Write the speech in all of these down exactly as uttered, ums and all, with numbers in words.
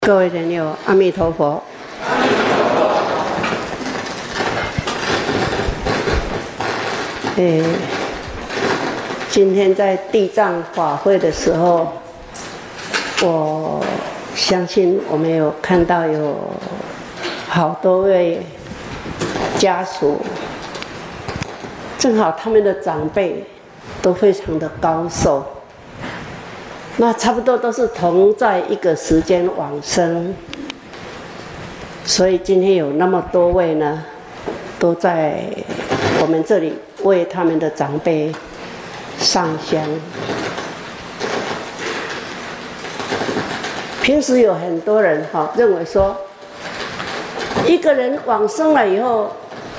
各位人友，阿弥陀佛。诶，今天在地藏法会的时候，我相信我们有看到有好多位家属，正好他们的长辈都非常的高寿。那差不多都是同在一个时间往生，所以今天有那么多位呢，都在我们这里为他们的长辈上香。平时有很多人哈认为说，一个人往生了以后，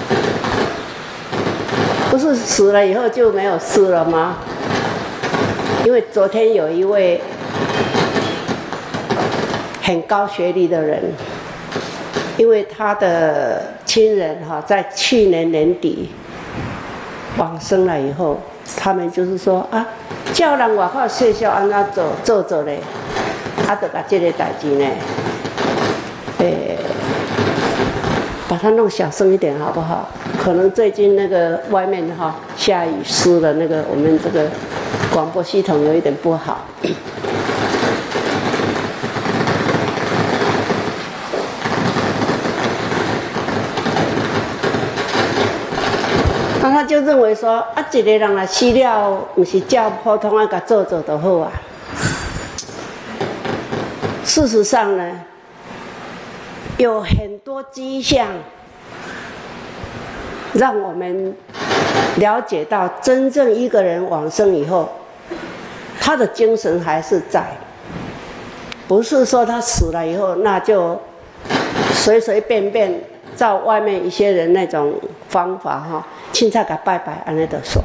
不是死了以后就没有事了吗？因为昨天有一位很高学历的人，因为他的亲人哈在去年年底往生了以后，他们就是说啊，叫人外口学校安怎做做做嘞，啊，就把这个代志呢，诶，把它弄小声一点好不好？可能最近那个外面哈下雨湿了，那个我们这个广播系统有一点不好。那他就认为说，啊，一个人来死了，不是照普通啊，甲做做就好啊。事实上呢，有很多迹象让我们了解到，真正一个人往生以后，他的精神还是在，不是说他死了以后，那就随随便便照外面一些人那种方法哈，凊彩甲拜拜安尼就煞。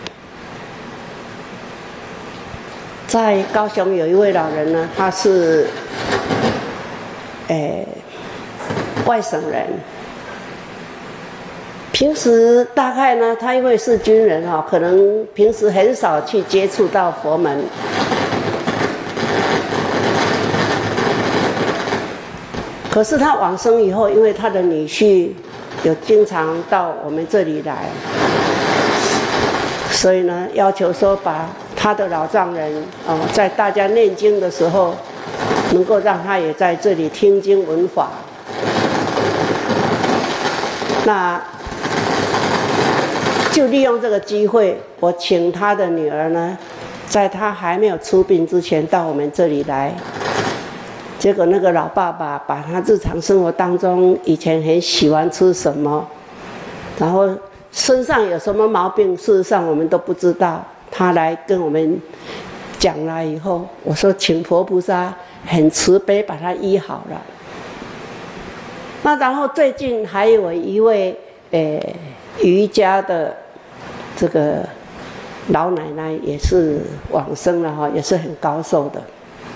在高雄有一位老人呢，他是诶、外省人。平时大概呢，他因为是军人哈，可能平时很少去接触到佛门。可是他往生以后，因为他的女婿有经常到我们这里来，所以呢，要求说把他的老丈人哦，在大家念经的时候，能够让他也在这里听经闻法。那就利用这个机会，我请他的女儿呢，在他还没有出殡之前到我们这里来。结果那个老爸爸把他日常生活当中以前很喜欢吃什么，然后身上有什么毛病，事实上我们都不知道。他来跟我们讲了以后，我说请佛菩萨很慈悲把他医好了。那然后最近还有一位诶瑜伽的这个老奶奶也是往生了哈，也是很高寿的。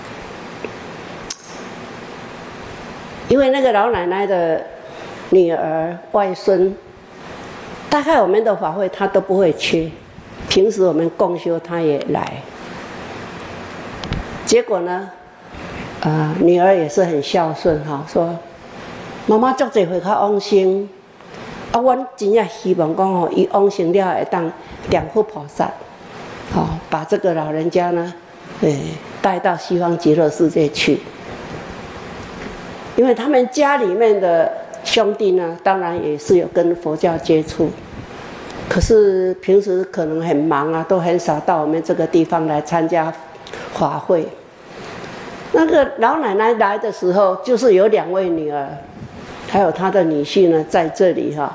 因为那个老奶奶的女儿、外孙，大概我们的法会她都不会缺，平时我们共修她也来。结果呢，呃，女儿也是很孝顺哈，说妈妈足侪回较往生。啊，阮真正希望讲吼，伊往生了会当念佛菩萨，好、哦、把这个老人家呢，诶带到西方极乐世界去。因为他们家里面的兄弟呢，当然也是有跟佛教接触，可是平时可能很忙啊，都很少到我们这个地方来参加法会。那个老奶奶来的时候，就是有两位女儿。还有他的女婿呢，在这里哈。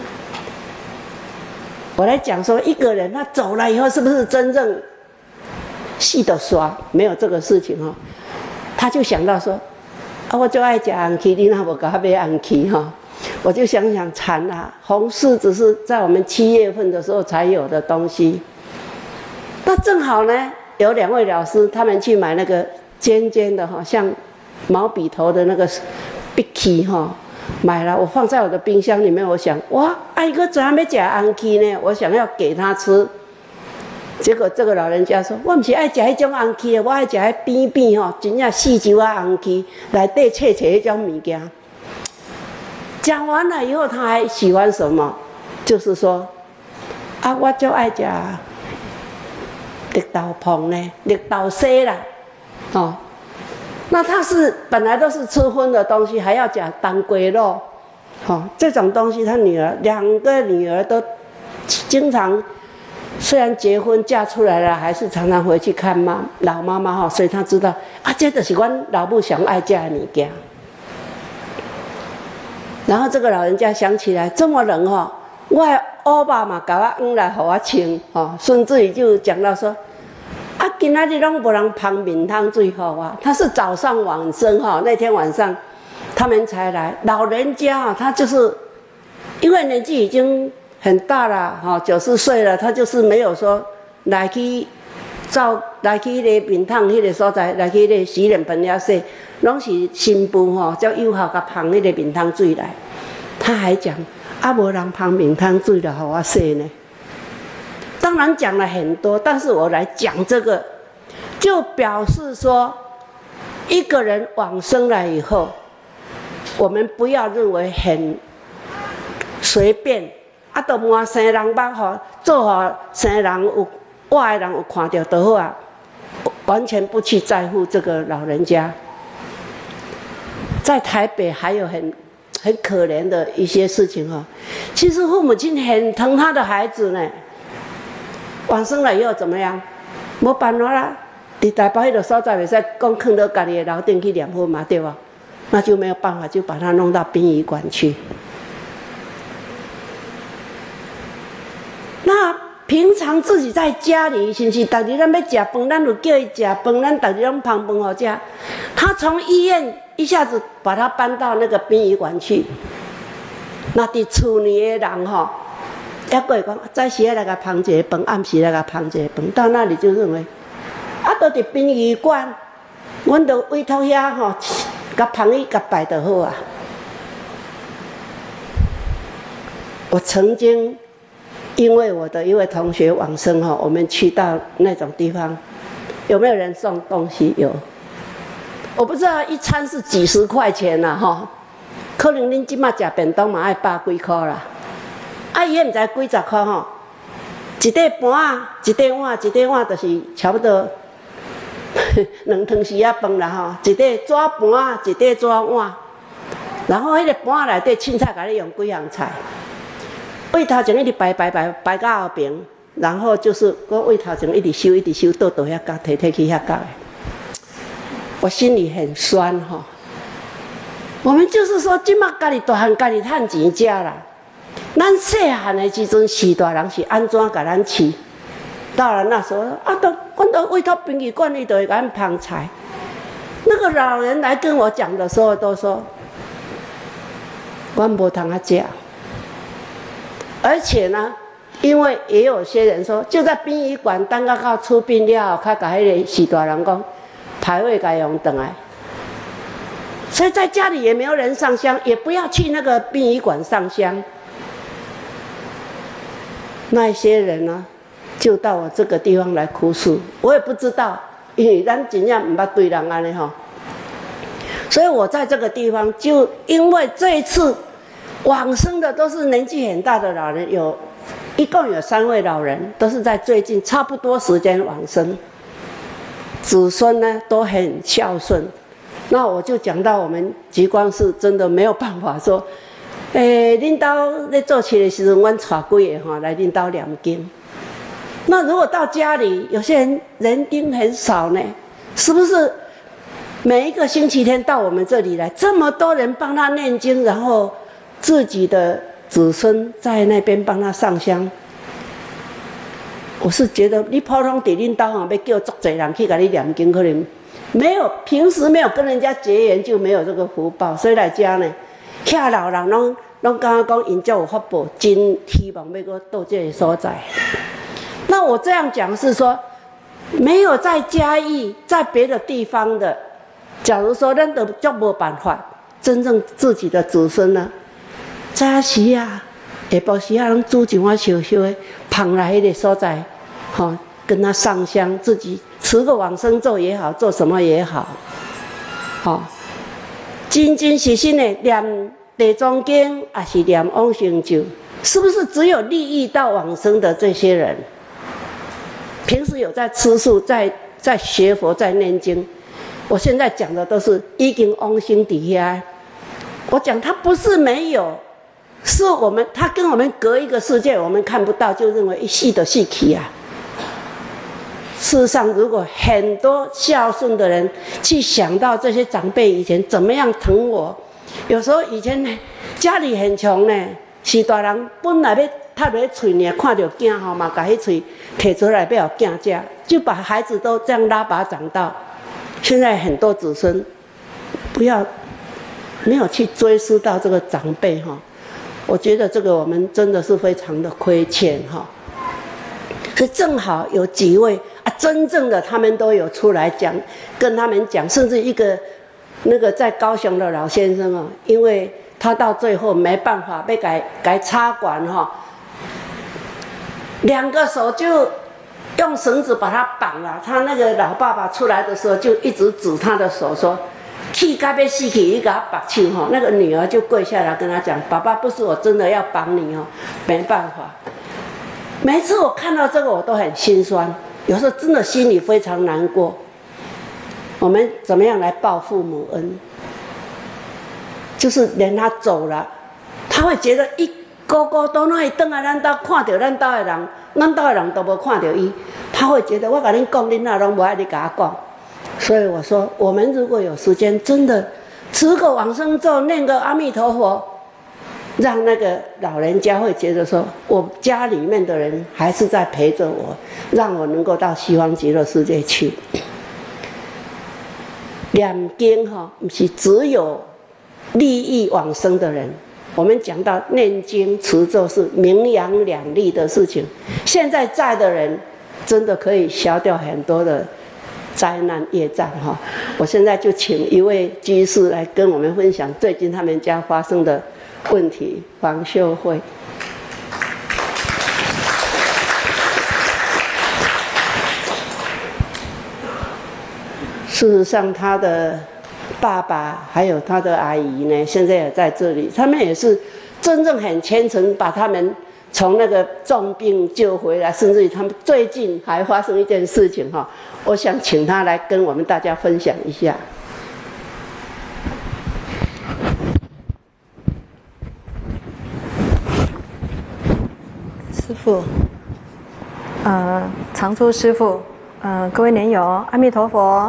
我来讲说，一个人他走了以后，是不是真正细的刷？没有这个事情哈。他就想到说，啊，我就爱吃红旗，你那不给他买红旗哈？我就想想惨啊，红柿子是在我们七月份的时候才有的东西。那正好呢，有两位老师，他们去买那个尖尖的哈，像毛笔头的那个 Bicky 哈。买了，我放在我的冰箱里面。我想，哇，哎哥怎么没吃红旗呢？我想要给他吃。 结果这个老人家说：“我不是爱吃迄种红气的，我爱吃迄边边吼，真正四周啊红气，内底切切迄种物件。”讲完了以后，他还喜欢什么？就是说，啊，我就爱吃绿豆椪呢，绿豆沙啦，哦。那他是本来都是吃荤的东西，还要讲当归肉，哦，这种东西，他女儿两个女儿都经常。虽然结婚嫁出来了，还是常常回去看妈老妈妈哈，所以他知道啊，这就是阮老母上爱吃的物件。然后这个老人家想起来，这么冷哈，我的欧巴嘛，搞我养来，互我穿哈，甚至于就讲到说，啊，今仔日拢无人捧面汤水给我。他是早上晚生哈，那天晚上他们才来。老人家啊，他就是因为年纪已经。很大了哈，九十岁了，他就是没有说来去照来去那个面汤那个所在，来去那个洗脸盆遐洗，拢是新妇吼，叫友好甲捧那个面汤水来。他还讲啊，无人捧面汤水了，互我洗呢。当然讲了很多，但是我来讲这个，就表示说，一个人往生了以后，我们不要认为很随便。啊，都满生人捌吼，做好生人有我的人有看到就好啊，完全不去在乎这个老人家。在台北还有很很可怜的一些事情哈，其实父母亲很疼他的孩子呢，往生了以后怎么样？没办法啦，伫台北迄个所在袂使讲囥到家己的楼顶去念佛嘛，对吧？那就没有办法，就把他弄到殡仪馆去。那平常自己在家里，是不是？逐日咱要食饭，咱有叫伊食饭，咱逐日拢捧饭好食。他从医院一下子把他搬到那个殡仪馆去。那伫厝里的人吼，还过讲早时来甲捧一个饭，暗时来甲捧一个饭，到那里就认为，啊，都伫殡仪馆，阮就委托遐吼，甲捧伊甲摆就好啊。我曾经。因为我的一位同学往生哈，我们去到那种地方，有没有人送东西？有，我不知道一餐是几十块钱呐哈，可能恁今麦食便当嘛要百几块啦，啊伊也唔知几十块吼，一块盘啊，一块碗，一块碗就是差不多两汤匙啊饭啦吼，一块纸盘啊，一块纸碗，然后迄个盘内底凊彩甲你用几样菜。胃头前一直摆摆摆摆到后边，然后就是我胃头前一直收一直收，倒倒遐角，摕摕去遐角的，我心里很酸哈、哦。我们就是说，即马家己大汉家己趁钱食啦。咱细汉的时阵，是大人是安怎甲咱饲？到了那时候啊，都阮都委托殡仪馆里头给咱捧菜。那个老人来跟我讲的时候，都说，阮无通啊食。而且呢，因为也有些人说，就在殡仪馆等到到出殡了后，较甲迄个死大人讲牌位该用转来，所以在家里也没有人上香，也不要去那个殡仪馆上香。那些人呢，就到我这个地方来哭诉，我也不知道，因为咱真正唔捌对人安尼吼，所以我在这个地方就因为这一次。往生的都是年纪很大的老人，有，一共有三位老人，都是在最近差不多时间往生。子孙呢都很孝顺，那我就讲到我们极光是真的没有办法说，诶，恁兜在做事的时候，阮带几个哈来恁兜念经。那如果到家里，有些人人丁很少呢，是不是？每一个星期天到我们这里来，这么多人帮他念经，然后。自己的子孙在那边帮他上香，我是觉得你普通伫恁兜吼，要叫足侪人去给你念经，可能没有平时没有跟人家结缘，就没有这个福报。所以来家呢，遐老人拢拢刚刚讲，因叫有福报，真希望要搁到这个所在。那我这样讲是说，没有在嘉义，在别的地方的，假如说咱都足无办法，真正自己的子孙呢？早时啊，下晡时啊，拢煮一碗烧烧的，捧来迄个所在，吼、哦， 跟他上香，自己持个往生咒也好，做什么也好，好、哦，真真实实的念地藏经，还是念往生咒，是不是只有利益到往生的这些人？平时有在吃素，在在学佛，在念经。我现在讲的都是已经往生底下。我讲他不是没有，是我们他跟我们隔一个世界，我们看不到，就认为一细的细气啊。事实上，如果很多孝顺的人去想到这些长辈以前怎么样疼我，有时候以前呢家里很穷呢，是大人本来要踏入嘴呢，看到囝吼嘛，把迄嘴摕出来要给囝吃，就把孩子都这样拉拔长大。现在很多子孙不要没有去追溯到这个长辈哈，我觉得这个我们真的是非常的亏欠哈。所以正好有几位啊，真正的他们都有出来讲，跟他们讲，甚至一个那个在高雄的老先生哦，因为他到最后没办法被改改插管哈。两个手就用绳子把他绑了，他那个老爸爸出来的时候就一直指他的手说：“气该被死去，你给他绑去哈。”那个女儿就跪下来跟他讲：“爸爸，不是我真的要绑你哦，没办法。”每次我看到这个，我都很心酸，有时候真的心里非常难过。我们怎么样来报父母恩？就是连他走了，他会觉得一。孤孤单单伊倒来咱兜看到咱兜的人，咱兜的人都无看到伊，他会觉得我甲恁讲，恁那拢无爱你甲我讲。所以我说，我们如果有时间，真的持个往生咒，念个阿弥陀佛，让那个老人家会觉得说，我家里面的人还是在陪着我，让我能够到西方极乐世界去。念经哈，不是只有利益往生的人。我们讲到念经持咒是名扬两利的事情，现在在的人真的可以消掉很多的灾难业障哈。我现在就请一位居士来跟我们分享最近他们家发生的问题。黄秀慧。事实上，他的爸爸还有他的阿姨呢，现在也在这里。他们也是真正很虔诚，把他们从那个重病救回来，甚至于他们最近还发生一件事情哈，我想请他来跟我们大家分享一下。 师父，呃，常住师父，呃，各位莲友，阿弥陀佛。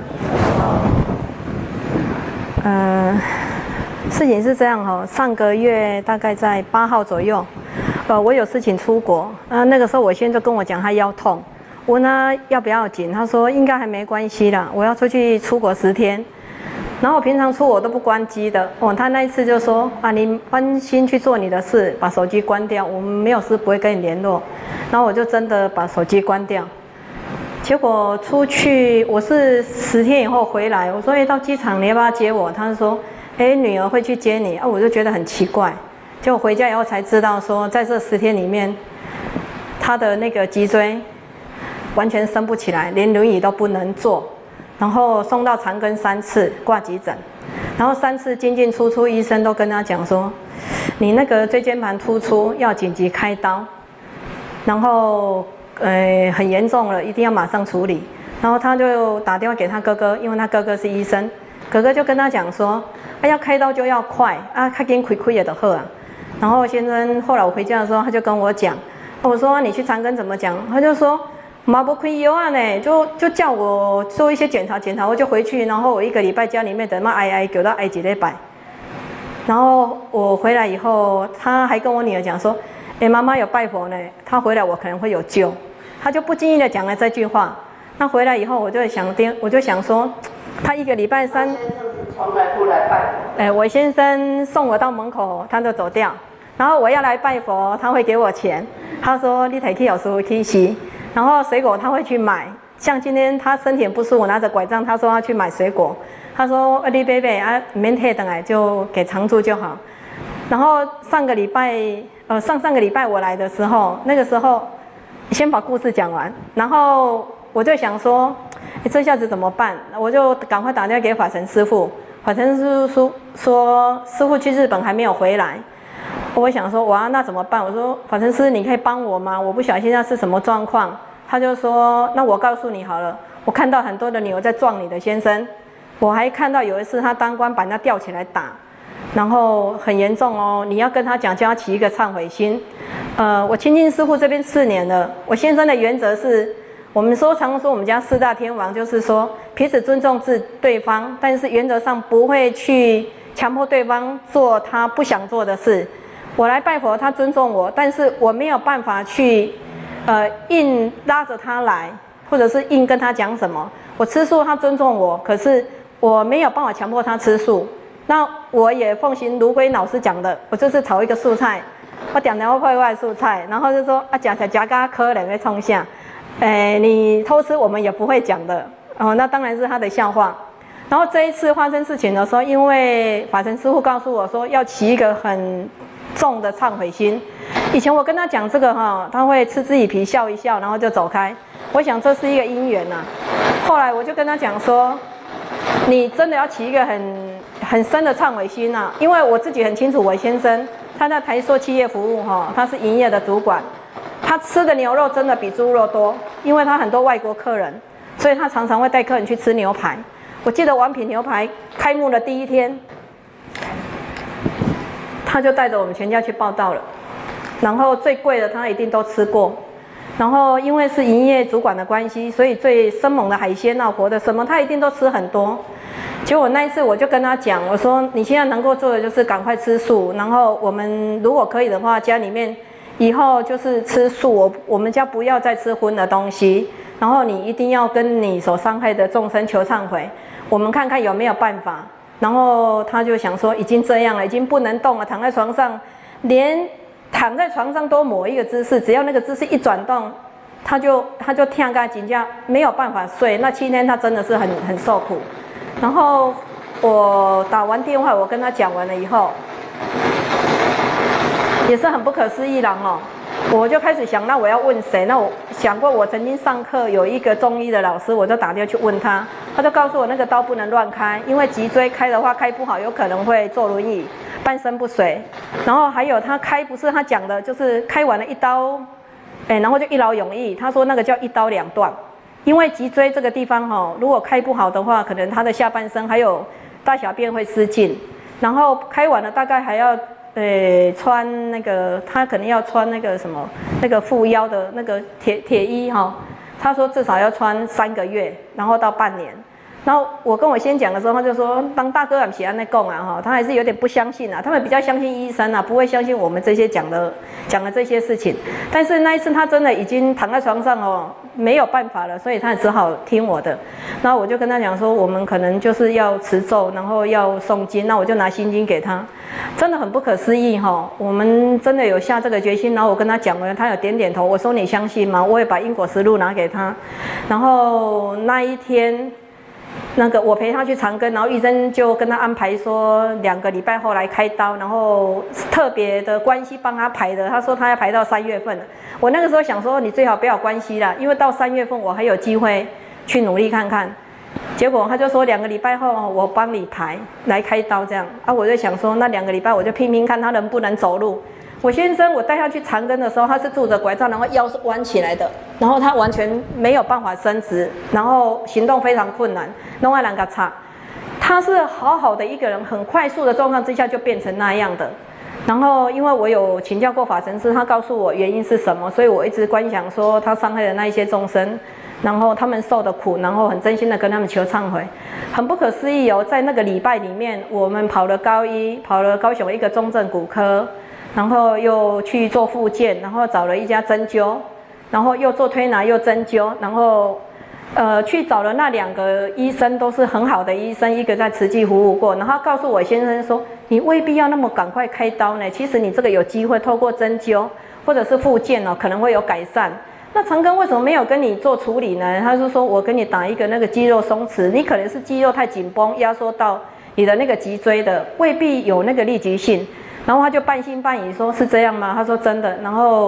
呃，事情是这样哈、哦，上个月大概在八号左右，呃，我有事情出国，啊、呃，那个时候我先就跟我讲他腰痛，我问他要不要紧，他说应该还没关系啦，我要出去出国十天，然后我平常出国都不关机的，哦，他那一次就说啊，你专心去做你的事，把手机关掉，我们没有事不会跟你联络，然后我就真的把手机关掉。结果出去，我是十天以后回来。我说：“哎，到机场你要不要接我？”他说：“哎，女儿会去接你。”啊，我就觉得很奇怪。结果回家以后才知道说，在这十天里面，他的那个脊椎完全升不起来，连轮椅都不能坐。然后送到长庚三次挂急诊，然后三次进进出出，医生都跟他讲说：“你那个椎间盘突出要紧急开刀。”然后。呃，很严重了，一定要马上处理。然后他就打电话给他哥哥，因为他哥哥是医生，哥哥就跟他讲说：“啊，要开刀就要快啊，他给你亏亏也的喝啊。”然后先生后来我回家的时候，他就跟我讲，我说、啊、你去长庚怎么讲？他就说马不亏油啊呢，就就叫我做一些检查检查，我就回去，然后我一个礼拜家里面等嘛挨挨给到挨几礼拜。然后我回来以后，他还跟我女儿讲说：“哎，妈妈有拜佛呢，他回来我可能会有救。”他就不经意的讲了这句话。那回来以后，我就想颠，我就想说，他一个礼拜三， 从来不来拜佛。 哎，我先生送我到门口，他就走掉。然后我要来拜佛，他会给我钱。他说你提去有师傅去洗，然后水果他会去买。像今天他身体不舒服，拿着拐杖，他说要去买水果。他说你贝贝啊，免退等来就给常住就好。然后上个礼拜，呃，上上个礼拜我来的时候，那个时候。 先把故事讲完，然后我就想说，哎，这下子怎么办？我就赶快打电话给法成师父，法成师父说师父去日本还没有回来。我想说，哇，那怎么办？我说法成师，你可以帮我吗？我不晓得现在是什么状况。他就说，那我告诉你好了，我看到很多的牛在撞你的先生，我还看到有一次他当官把人家吊起来打。然后很严重哦，你要跟他讲，叫他起一个忏悔心。呃，我亲近师父这边四年了，我先生的原则是，我们说常说我们家四大天王就是说彼此尊重自对方，但是原则上不会去强迫对方做他不想做的事。我来拜佛，他尊重我，但是我没有办法去呃硬拉着他来，或者是硬跟他讲什么。我吃素，他尊重我，可是我没有办法强迫他吃素。那我也奉行卢龟老师讲的，我就是炒一个素菜，我点了会外素菜，然后就说啊，夹起夹嘎可能会冲下，诶，你偷吃我们也不会讲的哦，那当然是他的笑话。然后这一次发生事情的时候，因为法成师父告诉我说要起一个很重的忏悔心，以前我跟他讲这个哈，他会嗤之以鼻笑一笑，然后就走开。我想这是一个因缘呐、啊。后来我就跟他讲说，你真的要起一个很很深的忏悔心啊，因为我自己很清楚，我先生他在台塑企业服务哈，他是营业的主管，他吃的牛肉真的比猪肉多，因为他很多外国客人，所以他常常会带客人去吃牛排。我记得王品牛排开幕的第一天，他就带着我们全家去报到了，然后最贵的他一定都吃过。然后因为是营业主管的关系，所以最生猛的海鲜啊、活的什么，他一定都吃很多。结果那一次我就跟他讲，我说你现在能够做的就是赶快吃素，然后我们如果可以的话，家里面以后就是吃素，我我们家不要再吃荤的东西，然后你一定要跟你所伤害的众生求忏悔，我们看看有没有办法。然后他就想说，已经这样了，已经不能动了，躺在床上，连躺在床上都某一个姿势，只要那个姿势一转动，他就他就跳个紧架，没有办法睡。那七天他真的是很很受苦。然后我打完电话，我跟他讲完了以后，也是很不可思议啦哦。我就开始想，那我要问谁？那我想过，我曾经上课有一个中医的老师，我就打电话去问他，他就告诉我那个刀不能乱开，因为脊椎开的话开不好，有可能会坐轮椅，半身不遂。然后还有他开不是他讲的，就是开完了一刀，哎，然后就一劳永逸。他说那个叫一刀两断，因为脊椎这个地方哈，如果开不好的话，可能他的下半身还有大小便会失禁，然后开完了大概还要。呃，穿那个他可能要穿那个什么那个护腰的那个铁铁衣哈、哦，他说至少要穿三个月，然后到半年。然后我跟我先讲的时候，他就说当大哥很喜欢那供啊哈，他还是有点不相信啊，他们比较相信医生啊，不会相信我们这些讲的讲的这些事情。但是那一次他真的已经躺在床上哦，没有办法了，所以他只好听我的。然后我就跟他讲说，我们可能就是要持咒，然后要诵经，那我就拿心经给他。真的很不可思议哈、哦，我们真的有下这个决心。然后我跟他讲了，他有点点头。我说你相信吗？我也把因果实录拿给他。然后那一天。那个我陪他去长庚，然后医生就跟他安排说两个礼拜后来开刀，然后特别的关系帮他排的，他说他要排到三月份了。我那个时候想说你最好不要关系啦，因为到三月份我还有机会去努力看看。结果他就说两个礼拜后我帮你排来开刀这样啊，我就想说那两个礼拜我就拼拼看他能不能走路。我先生我带他去长庚的时候，他是拄着拐杖，然后腰是弯起来的，然后他完全没有办法伸直，然后行动非常困难，弄外两个差。他是好好的一个人，很快速的状况之下就变成那样的。然后因为我有请教过法成师，他告诉我原因是什么，所以我一直观想说他伤害的那一些众生，然后他们受的苦，然后很真心的跟他们求忏悔，很不可思议哦。在那个礼拜里面，我们跑了高一，跑了高雄一个中正骨科。然后又去做复健，然后找了一家针灸，然后又做推拿又针灸，然后呃去找了那两个医生，都是很好的医生，一个在慈济服务过，然后告诉我先生说，你未必要那么赶快开刀呢，其实你这个有机会透过针灸或者是复健哦，可能会有改善。那长庚为什么没有跟你做处理呢？他是说我跟你打一个那个肌肉松弛，你可能是肌肉太紧绷，压缩到你的那个脊椎的，未必有那个立即性。然后他就半信半疑说是这样吗？他说真的。然后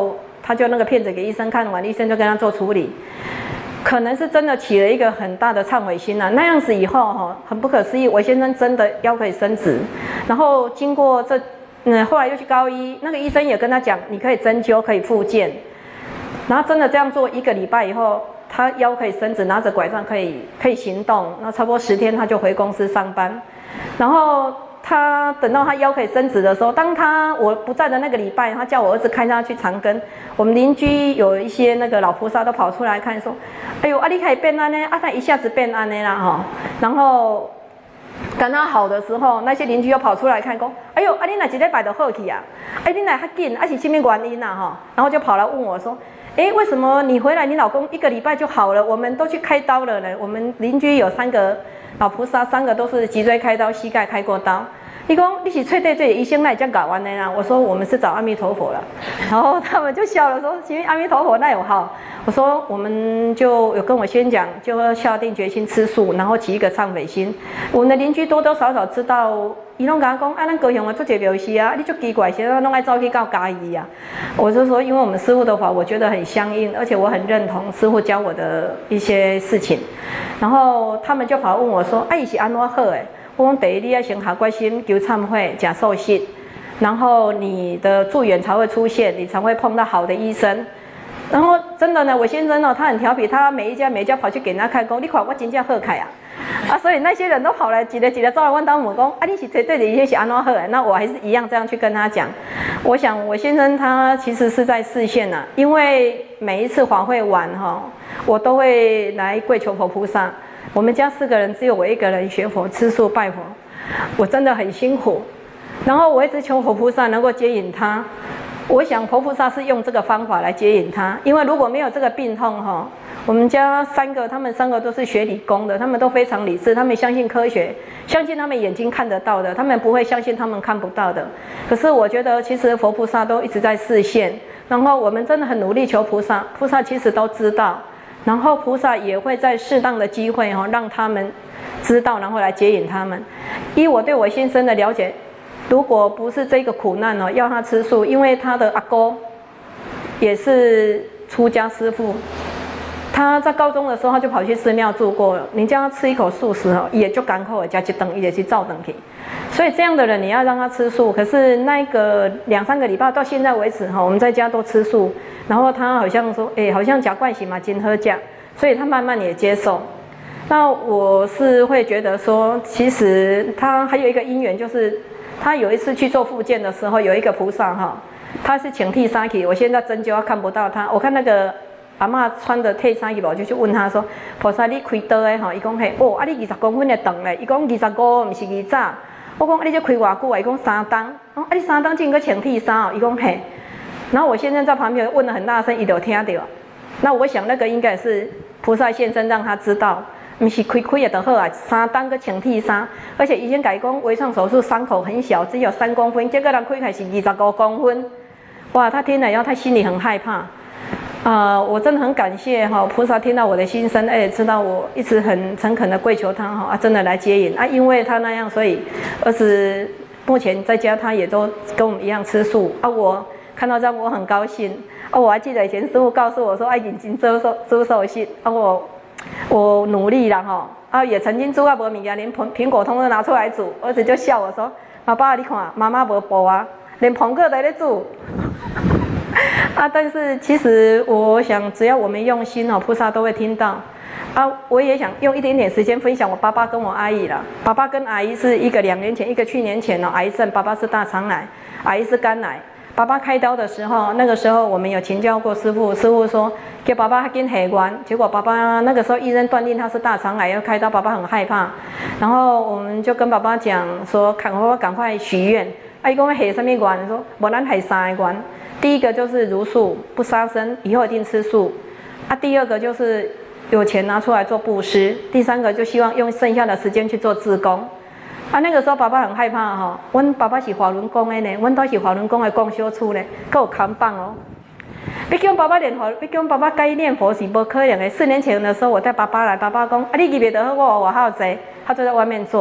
他就那个片子给医生看完，医生就跟他做处理。可能是真的起了一个很大的忏悔心啊，那样子以后哈，很不可思议，我先生真的腰可以伸直，然后经过这，嗯，后来又去高医，那个医生也跟他讲，你可以针灸，可以复健，然后真的这样做一个礼拜以后，他腰可以伸直，拿着拐杖可以可以行动，那差不多十天他就回公司上班，然后。他等到他腰可以伸直的时候，当他我不在的那个礼拜，他叫我儿子开他去长庚。我们邻居有一些那个老菩萨都跑出来看，说：“哎呦，啊你可以变安呢？啊他一下子变安呢啦哈。”然后等他好的时候，那些邻居又跑出来看，说：“哎呦，啊你哪一礼拜就好去啊？哎你哪较紧？啊是什么原因啊？哈？”然后就跑来问我说：“哎，为什么你回来，你老公一个礼拜就好了？我们都去开刀了呢。我们邻居有三个老菩萨，三个都是脊椎开刀，膝盖开过刀。”你讲你是吹对对医生来这样搞完的啦？我说我们是找阿弥陀佛了，然后他们就笑了，说因为阿弥陀佛那有好。我说我们就有跟我先讲，就要下定决心吃素，然后起一个忏悔心。我们的邻居多多少少知道，伊拢甲我讲，啊，咱高雄啊做这庙事啊，你就奇怪，现在拢爱走去告嘉义啊。我就说，因为我们师父的法，我觉得很相应，而且我很认同师父教我的一些事情。然后他们就跑来问我说，啊，伊是安怎好诶？我讲第一，你要先下决心求忏悔、假受信，然后你的助缘才会出现，你才会碰到好的医生。然后真的呢，我先生哦，他很调皮，他每一家每一家跑去给人家看工，你看我真正好开啊！啊，所以那些人都跑来，几个几个招来问当母公，啊，你是绝对的，一些是安怎好诶？那我还是一样这样去跟他讲。我想我先生他其实是在视线呐、啊，因为每一次法会完哈，我都会来跪求佛菩萨。我们家四个人，只有我一个人学佛、吃素、拜佛，我真的很辛苦。然后我一直求佛菩萨能够接引他。我想佛菩萨是用这个方法来接引他，因为如果没有这个病痛哈，我们家三个，他们三个都是学理工的，他们都非常理智，他们相信科学，相信他们眼睛看得到的，他们不会相信他们看不到的。可是我觉得，其实佛菩萨都一直在示现，然后我们真的很努力求菩萨，菩萨其实都知道。然后菩萨也会在适当的机会哈，让他们知道，然后来接引他们。依我对我先生的了解，如果不是这个苦难哦，要他吃素，因为他的阿公也是出家师父，他在高中的时候他就跑去寺庙住过了。你叫他吃一口素食哦，也就赶口加一顿，也是照顿去。所以这样的人你要让他吃素，可是那个两三个礼拜到现在为止哈，我们在家都吃素。然后他好像说，哎，好像假怪喜嘛，金喝价，所以他慢慢也接受。那我是会觉得说，其实他还有一个因缘，就是他有一次去做复健的时候，有一个菩萨哈，他是请替沙去，我现在针灸看不到他，我看那个阿嬷穿的替沙去，我就去问他说，菩萨你开刀的哈？伊讲嘿，哦，啊你二十公分的长嘞，伊讲二十五，不是二十。我讲啊你这开偌久啊？伊讲三档。哦，啊你三档竟个请替沙哦？伊讲嘿。然后我先生在旁边问得很大声，伊就听到。那我想那个应该是菩萨现身让他知道，不是开开的就好啊，三档个请替沙，而且以前改讲微创手术伤口很小，只有三公分，结果人开开是二十五公分，哇！他听了以后，他心里很害怕。呃，我真的很感谢哈、哦、菩萨听到我的心声，哎，知道我一直很诚恳的跪求他哈、哦、啊，真的来接引啊，因为他那样，所以儿子目前在家他也都跟我们一样吃素啊，我。看到这样我很高兴啊！我还记得以前师父告诉我说，哎，眼睛遮受遮受性啊，我我努力了哈啊，也曾经煮啊无物件，连苹苹果通都拿出来煮，儿子就笑我说，爸爸你看妈妈无补啊，连苹果都在煮啊！但是其实我想，只要我们用心哦，菩萨都会听到啊！我也想用一点点时间分享我爸爸跟我阿姨啦。爸爸跟阿姨是一个两年前，一个去年前哦，癌症，爸爸是大肠癌，阿姨是肝癌。爸爸开刀的时候，那个时候我们有请教过师父，师父说给爸爸跟血管，结果爸爸那个时候医生断定他是大肠癌要开刀，爸爸很害怕，然后我们就跟爸爸讲说，看爸爸赶快许愿，啊，伊讲血什么管？说我咱血三个管，第一个就是茹素不杀生，以后一定吃素，啊，第二个就是有钱拿出来做布施，第三个就希望用剩下的时间去做志工。啊，那个时候爸爸很害怕哈、哦，阮爸爸是华伦宫的呢，阮都是华伦宫的供修处呢，还有扛棒哦。要叫爸爸念佛，要叫爸爸该念佛是不可能的。四年前的时候，我带爸爸来，爸爸讲，啊，你入不得好，我我好济，他就在外面做。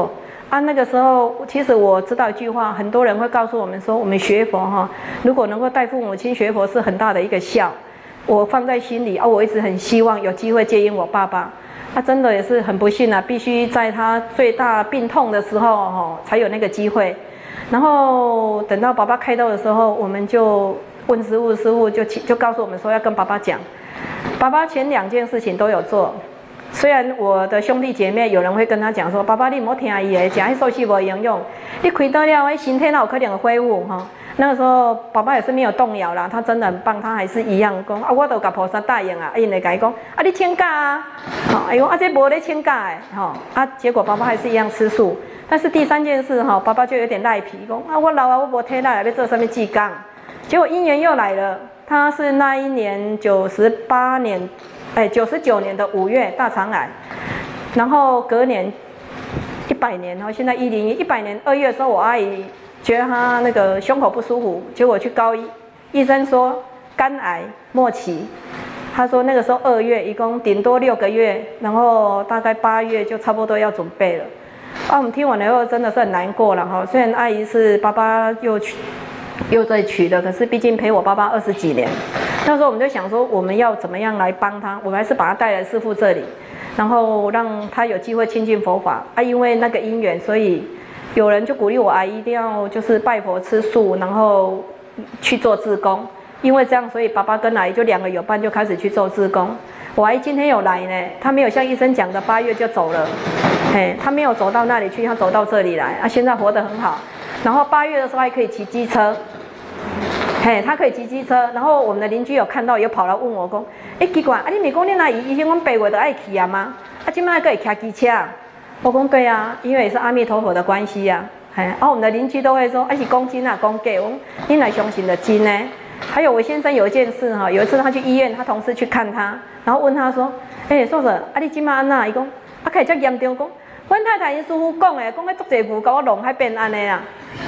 啊，那个时候其实我知道一句话，很多人会告诉我们说，我们学佛哈，如果能够带父母亲学佛是很大的一个孝。我放在心里啊，我一直很希望有机会接引我爸爸。他、啊、真的也是很不幸啊，必须在他最大病痛的时候哦，才有那个机会。然后等到爸爸开刀的时候，我们就问师父，师父就就告诉我们说要跟爸爸讲。爸爸前两件事情都有做。虽然我的兄弟姐妹有人会跟他讲说，爸爸你莫听伊的，吃迄寿司无营养，你开刀了，身体哪有可能恢复哈？那个时候爸爸也是没有动摇啦，他真的很棒，他还是一样讲啊，我都甲菩萨答应啊，因来甲伊讲啊，你请假啊，好，哎呦啊这无咧请假诶，吼啊，结果爸爸还是一样吃素。但是第三件事哈，爸爸就有点赖皮，讲啊我老啊，我无体力来做什么志工，结果姻缘又来了，他是那一年九十八年。哎，九十九年的五月大肠癌，然后隔年一百年，然后现在一零一一百年二月的时候，我阿姨觉得她那个胸口不舒服，结果去高医，医生说肝癌末期，他说那个时候二月，一共顶多六个月，然后大概八月就差不多要准备了。啊，我们听完了以后真的是很难过了哈。虽然阿姨是爸爸又娶又在娶的，可是毕竟陪我爸爸二十几年。那时候我们就想说，我们要怎么样来帮他？我们还是把他带来师父这里，然后让他有机会亲近佛法啊。因为那个因缘，所以有人就鼓励我阿姨一定要就是拜佛吃素，然后去做志工。因为这样，所以爸爸跟阿姨就两个有伴，就开始去做志工。我阿姨今天有来呢，她没有像医生讲的八月就走了，嘿，她没有走到那里去，她走到这里来啊，现在活得很好。然后八月的时候还可以骑机车。嘿，他可以骑机车，然后我们的邻居有看到，有跑来问我讲，哎、欸，奇怪，啊，你咪讲你阿姨以前阮八月都爱骑啊吗？啊，今麦可以骑机车啊？我讲对啊，因为也是阿弥陀佛的关系啊。嘿，然后我们的邻居都会说，啊是讲真啊，讲假，我讲你哪相信的真呢？还有我先生有一件事哈，有一次他去医院，他同事去看他，然后问他说，哎、欸，硕子，啊你今麦安那？伊讲，啊可以遮严重，讲，阮太太因师傅讲的，讲个足侪牛甲我弄还变安尼啊。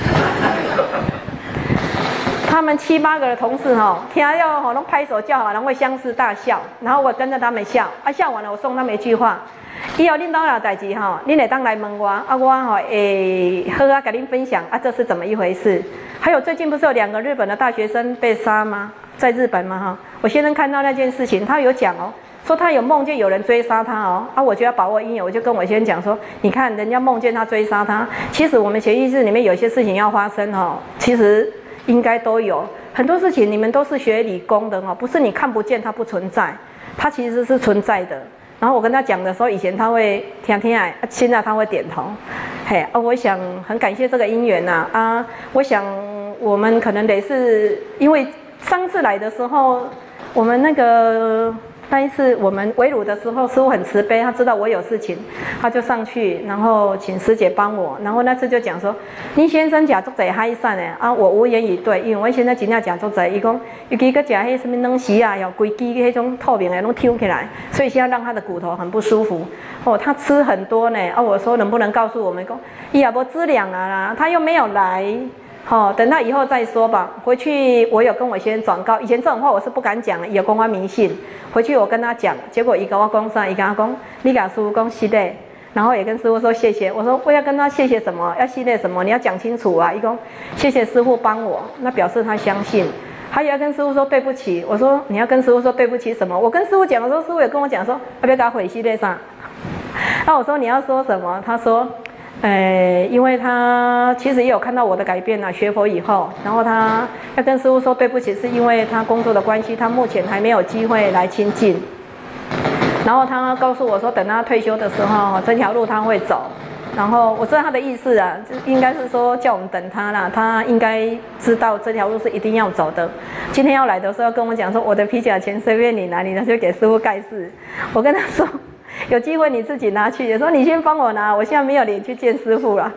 他们七八个的同事哈，听到吼，拢拍手叫好，然后会相视大笑，然后我跟着他们笑，啊笑完了，我送他们一句话：以后恁当有代志哈，恁会当来问我，啊我吼会好啊，跟恁分享啊，这是怎么一回事？还有最近不是有两个日本的大学生被杀吗？在日本嘛哈，我先生看到那件事情，他有讲哦，说他有梦见有人追杀他哦，啊我就要把握因缘，我就跟我先生讲说，你看人家梦见他追杀他，其实我们潜意识里面有些事情要发生哦，其实。应该都有很多事情，你们都是学理工的哦，不是你看不见它不存在，它其实是存在的。然后我跟他讲的时候，以前他会听听哎，现在他会点头。嘿，啊，我想很感谢这个因缘呐啊，我想我们可能得是因为上次来的时候，我们那个。那一次我们围炉的时候，师父很慈悲，他知道我有事情，他就上去，然后请师姐帮我。然后那次就讲说，你先生食足侪海产的啊，我无言以对，因为我先生真正食足侪，伊讲尤其个食迄什么冷席啊，要规支迄种透明的拢抽起来，所以现在让他的骨头很不舒服。哦，他吃很多呢，啊，我说能不能告诉我们讲，伊也无资粮啊啦，他又没有来。好、哦，等到以后再说吧。回去我有跟我先生转告，以前这种话我是不敢讲的，有公关迷信。回去我跟他讲，结果伊跟我讲啥？伊跟他讲，你跟师父讲是的，然后也跟师父说谢谢。我说我要跟他谢谢什么？要谢谢什么？你要讲清楚啊！伊讲谢谢师父帮我，那表示他相信。他也要跟师父说对不起。我说你要跟师父说对不起什么？我跟师父讲的时候，师父也跟我讲说，要不要给他回系列上？那我说你要说什么？他说。呃，因为他其实也有看到我的改变啊，学佛以后，然后他要跟师父说对不起，是因为他工作的关系，他目前还没有机会来亲近。然后他告诉我说，等他退休的时候，这条路他会走。然后我知道他的意思啊，应该是说叫我们等他啦，他应该知道这条路是一定要走的。今天要来的时候跟我讲说，我的皮夹钱随便你拿，你拿去给师父盖世。我跟他说。有机会你自己拿去，也说你先帮我拿，我现在没有脸去见师父了。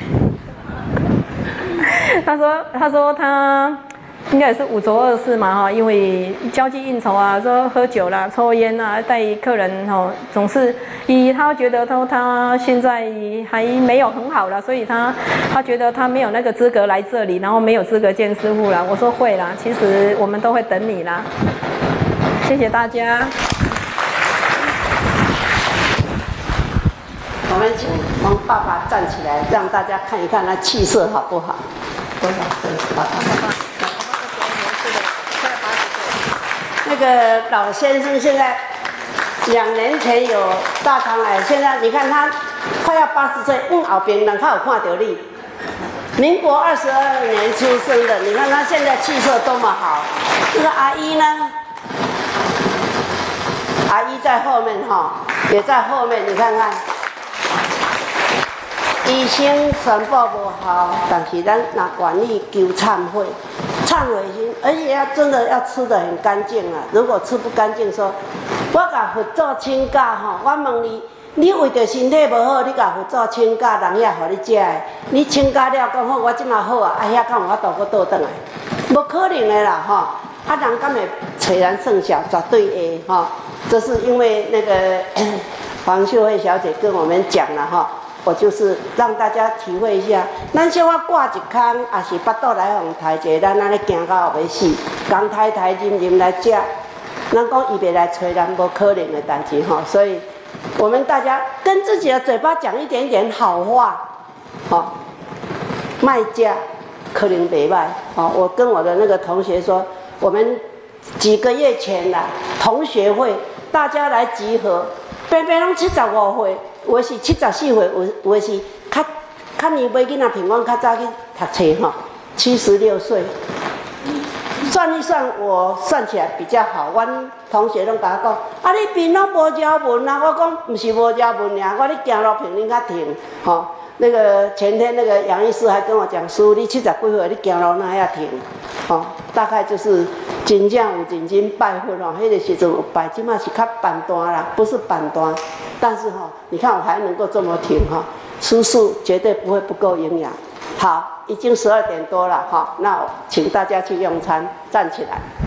他说，他说他应该也是五浊恶世嘛哈，因为交际应酬啊，说喝酒啦、抽烟啊，带客人哈，总是以他觉得他他现在还没有很好啦，所以他他觉得他没有那个资格来这里，然后没有资格见师父啦。我说会啦，其实我们都会等你啦。谢谢大家。 我们请王爸爸站起来，让大家看一看他气色好不好？多少岁？爸爸。那个老先生现在两年前有大肠癌，现在你看他快要八十岁，嗯，后边人他有看到你。民国二十二年出生的，你看他现在气色多么好。这个阿姨呢？阿姨在后面哈，也在后面，你看看。医生宣布不好，但是咱拿愿意求忏悔，忏悔心，而且要真的要吃得很干净啊！如果吃不干净，说，我甲佛祖请假吼，我问你，你为着身体无好，你甲佛祖请假，人遐互你食的，你请假了讲好，我即马好啊，啊遐敢有法度搁倒转来？无可能的啦吼！啊人敢会垂然圣小，绝对会吼！这是因为那个黄秀慧小姐跟我们讲了哈。我就是让大家体会一下，咱小可挂一空，也是巴肚来互抬者，咱安尼行到后尾死，刚抬抬认认来食，咱讲伊袂来找咱，无可能的代志吼。所以，我们大家跟自己的嘴巴讲一点点好话，吼，卖价可能袂歹。哦，我跟我的那个同学说，我们几个月前啦，同学会大家来集合，偏偏拢七十五岁。有的是七十四岁，有有的是较较年尾囡仔比阮较早去读册吼，七十六岁。算一算，我算起来比较好。阮同学拢甲我讲，啊，你病拢无条文啊！我讲毋是无条文尔，我你行路平恁较停吼。那个前天那个杨医师还跟我讲，师父你七十几岁，你行路哪遐停？吼，大概就是真正有认真拜佛吼，迄个时阵有拜，即马是较板单啦，不是板单。但是哈，你看我还能够这么挺哈，吃素绝对不会不够营养。好，已经十二点多了哈，那请大家去用餐，站起来。